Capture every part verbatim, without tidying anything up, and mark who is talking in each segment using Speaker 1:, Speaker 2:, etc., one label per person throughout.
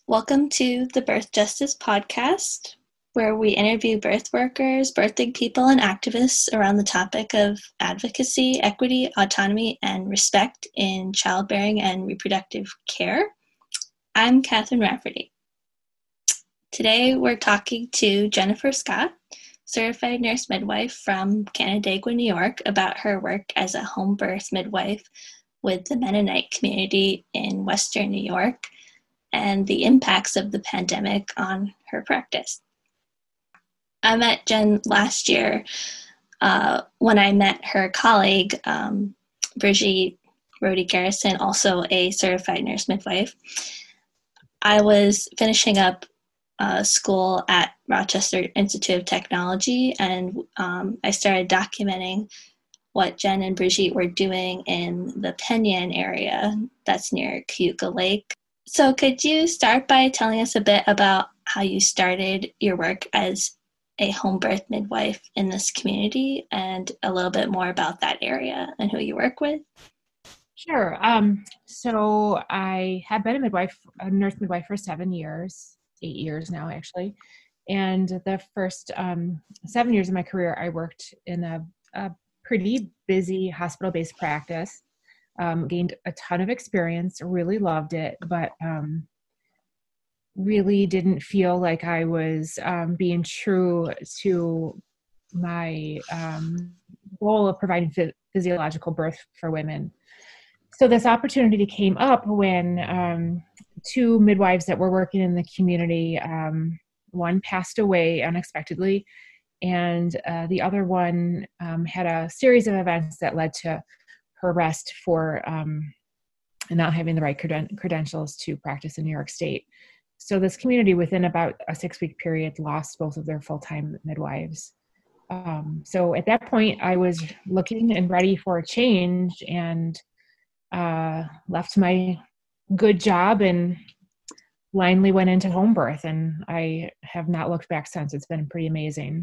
Speaker 1: Welcome to the Birth Justice Podcast, where we interview birth workers, birthing people, and activists around the topic of advocacy, equity, autonomy, and respect in childbearing and reproductive care. I'm Catherine Rafferty. Today, we're talking to Jennifer Scott, certified nurse midwife from Canandaigua, New York, about her work as a home birth midwife with the Mennonite community in Western New York and the impacts of the pandemic on her practice. I met Jen last year uh, when I met her colleague, um, Brigitte Rody Garrison, also a certified nurse midwife. I was finishing up uh, school at Rochester Institute of Technology, and um, I started documenting what Jen and Brigitte were doing in the Penyan area that's near Cayuga Lake. So could you start by telling us a bit about how you started your work as a home birth midwife in this community and a little bit more about that area and who you work with?
Speaker 2: Sure. Um, so I have been a midwife, a nurse midwife for seven years, eight years now, actually. And the first um, seven years of my career, I worked in a, a pretty busy hospital-based practice. Um, gained a ton of experience, really loved it, but um, really didn't feel like I was um, being true to my um, goal of providing ph- physiological birth for women. So this opportunity came up when um, two midwives that were working in the community, um, one passed away unexpectedly, and uh, the other one um, had a series of events that led to her arrest for um, not having the right creden- credentials to practice in New York State. So this community, within about a six-week period, lost both of their full-time midwives. Um, so at that point, I was looking and ready for a change, and uh, left my good job and blindly went into home birth, and I have not looked back since. It's been pretty amazing.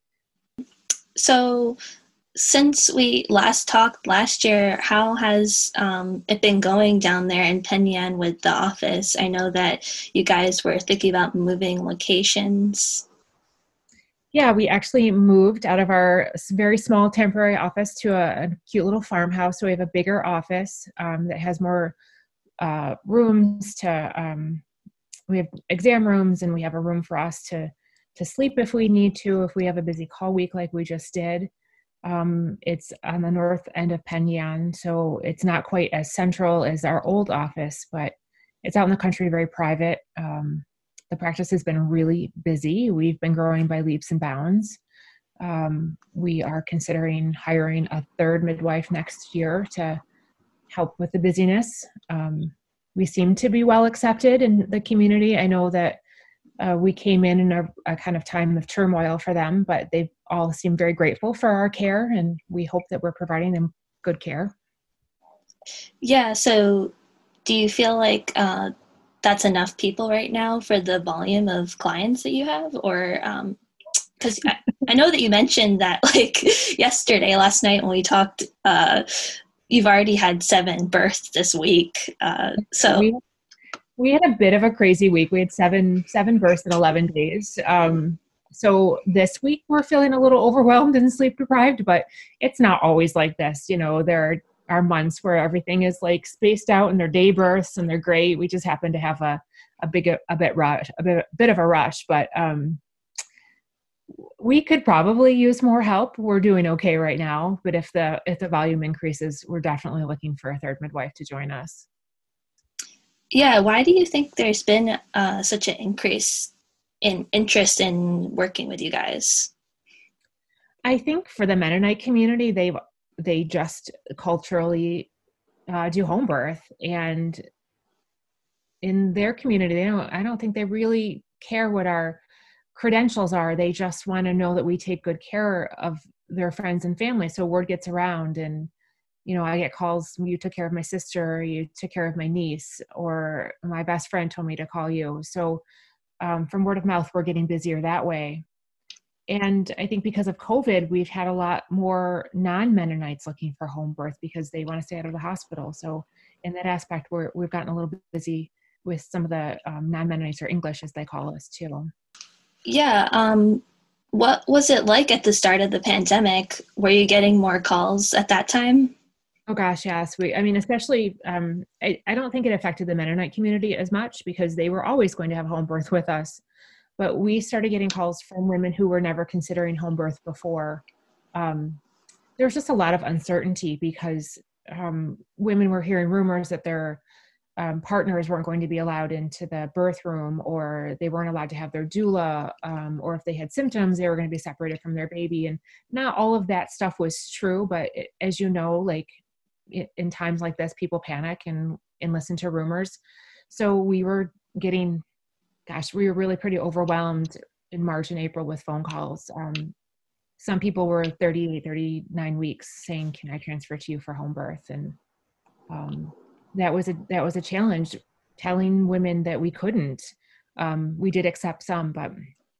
Speaker 1: So since we last talked last year, how has um, it been going down there in Penyan with the office? I know that you guys were thinking about moving locations.
Speaker 2: Yeah, we actually moved out of our very small temporary office to a, a cute little farmhouse. So we have a bigger office um, that has more uh, rooms to, um, we have exam rooms, and we have a room for us to, to sleep if we need to, if we have a busy call week like we just did. Um, it's on the north end of Penyan, so it's not quite as central as our old office, but it's out in the country, very private. Um, the practice has been really busy. We've been growing by leaps and bounds. Um, we are considering hiring a third midwife next year to help with the busyness. Um, we seem to be well accepted in the community. I know that Uh, we came in in a, a kind of time of turmoil for them, but they all seem very grateful for our care, and we hope that we're providing them good care.
Speaker 1: Yeah, so do you feel like uh, that's enough people right now for the volume of clients that you have? Or, because um, I, I know that you mentioned that like yesterday, last night when we talked, uh, you've already had seven births this week. Uh, so
Speaker 2: We we had a bit of a crazy week. We had seven seven births in eleven days. Um, so this week we're feeling a little overwhelmed and sleep deprived, but it's not always like this. You know, there are months where everything is like spaced out and they're day births and they're great. We just happen to have a a big a bit rush, a bit bit of a rush, but um, we could probably use more help. We're doing okay right now, but if the if the volume increases, we're definitely looking for a third midwife to join us.
Speaker 1: yeah, why do you think there's been uh, such an increase in interest in working with you guys?
Speaker 2: I think for the Mennonite community, they they just culturally uh, do home birth, and in their community, they don't. I don't think they really care what our credentials are. They just want to know that we take good care of their friends and family, so word gets around. And you know, I get calls, you took care of my sister, you took care of my niece, or my best friend told me to call you. So um, from word of mouth, we're getting busier that way. And I think because of COVID, we've had a lot more non-Mennonites looking for home birth because they want to stay out of the hospital. So in that aspect, we're, we've gotten a little bit busy with some of the um, non-Mennonites, or English as they call us too.
Speaker 1: Yeah. Um, what was it like at the start of the pandemic? Were you getting more calls at that time?
Speaker 2: Oh gosh, yes. We, I mean, especially, um, I, I don't think it affected the Mennonite community as much because they were always going to have home birth with us. But we started getting calls from women who were never considering home birth before. Um, there was just a lot of uncertainty because um, women were hearing rumors that their um, partners weren't going to be allowed into the birth room, or they weren't allowed to have their doula, um, or if they had symptoms, they were going to be separated from their baby. And not all of that stuff was true, but it, as you know, like it, in times like this, people panic and, and listen to rumors. So we were getting, gosh, we were really pretty overwhelmed in March and April with phone calls. Um, some people were thirty-eight, thirty-nine weeks saying, can I transfer to you for home birth? And um, that was a, that was a challenge, telling women that we couldn't. Um, we did accept some, but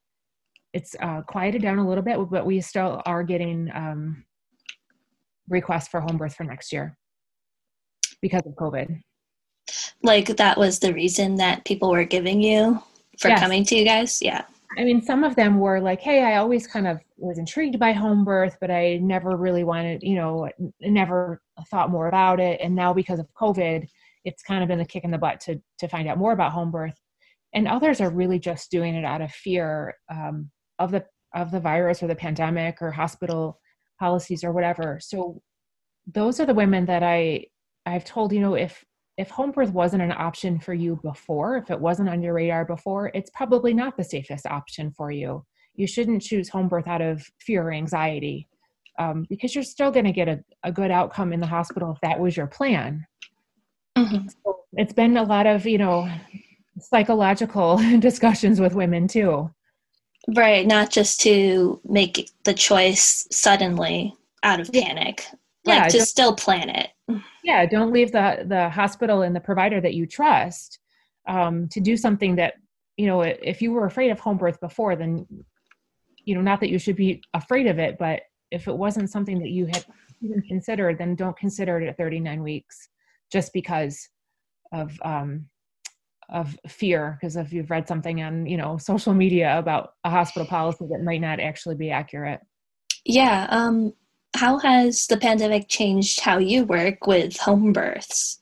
Speaker 2: it's uh, quieted down a little bit, but we still are getting um, requests for home birth for next year because of COVID.
Speaker 1: Like that was the reason that people were giving you for
Speaker 2: Yes.
Speaker 1: coming to you guys? Yeah.
Speaker 2: I mean, some of them were like, hey, I always kind of was intrigued by home birth, but I never really wanted, you know, never thought more about it. And now because of COVID, it's kind of been a kick in the butt to to find out more about home birth. And others are really just doing it out of fear um, of the of the virus or the pandemic or hospital policies or whatever. So those are the women that I I've told, you know, if if home birth wasn't an option for you before, if it wasn't on your radar before, it's probably not the safest option for you. You shouldn't choose home birth out of fear or anxiety um, because you're still going to get a, a good outcome in the hospital if that was your plan.
Speaker 1: Mm-hmm.
Speaker 2: So it's been a lot of, you know, psychological discussions with women too.
Speaker 1: Right. Not just to make the choice suddenly out of panic,
Speaker 2: Yeah,
Speaker 1: like to still plan it.
Speaker 2: Yeah, don't leave the the hospital and the provider that you trust um, to do something that, you know, if you were afraid of home birth before, then, you know, not that you should be afraid of it, but if it wasn't something that you had even considered, then don't consider it at thirty-nine weeks just because of um, of fear, because if you've read something on, you know, social media about a hospital policy that might not actually be accurate.
Speaker 1: Yeah. Um, how has the pandemic changed how you work with home births?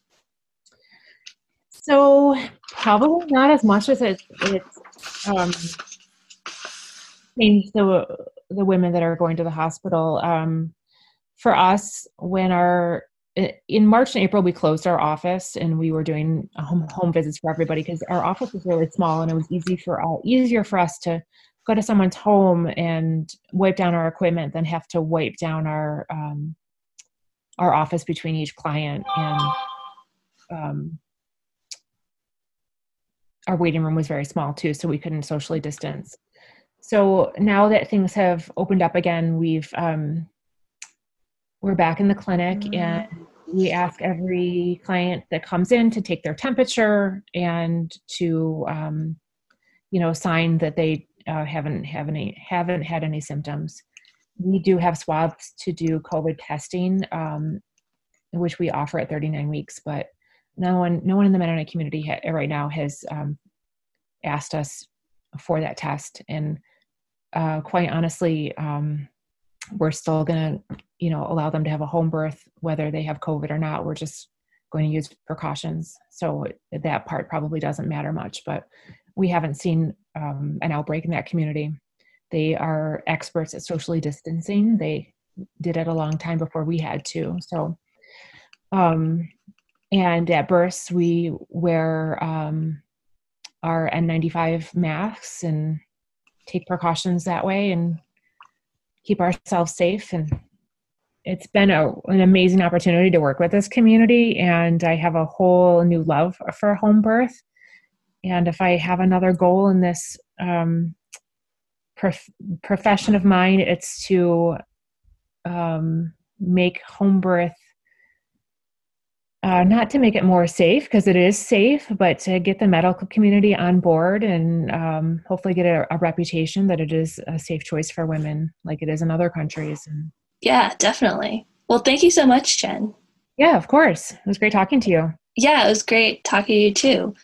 Speaker 2: So probably not as much as it, it's um, changed the, the women that are going to the hospital. Um, for us, when our, in March and April, we closed our office and we were doing home, home visits for everybody because our office was really small and it was easy for uh, easier for us to go to someone's home and wipe down our equipment than have to wipe down our um, our office between each client. And um, our waiting room was very small too, so we couldn't socially distance. So now that things have opened up again, we've um, we're back in the clinic mm-hmm. and we ask every client that comes in to take their temperature and to um, you know sign that they Uh, haven't have any haven't had any symptoms. We do have swabs to do COVID testing, um, which we offer at thirty-nine weeks. But no one, no one in the Mennonite community ha- right now has um, asked us for that test. And uh, quite honestly, um, we're still going to, you know, allow them to have a home birth whether they have COVID or not. We're just going to use precautions. So that part probably doesn't matter much. But we haven't seen um, an outbreak in that community. They are experts at socially distancing. They did it a long time before we had to. So, um, and at births, we wear um, our N ninety-five masks and take precautions that way and keep ourselves safe. And it's been a, an amazing opportunity to work with this community. And I have a whole new love for home birth. And if I have another goal in this um, prof- profession of mine, it's to um, make home birth, uh, not to make it more safe, because it is safe, but to get the medical community on board and um, hopefully get a, a reputation that it is a safe choice for women like it is in other countries. And
Speaker 1: yeah, definitely. Well, thank you so much, Jen.
Speaker 2: Yeah, of course. It was great talking to you.
Speaker 1: Yeah, it was great talking to you too.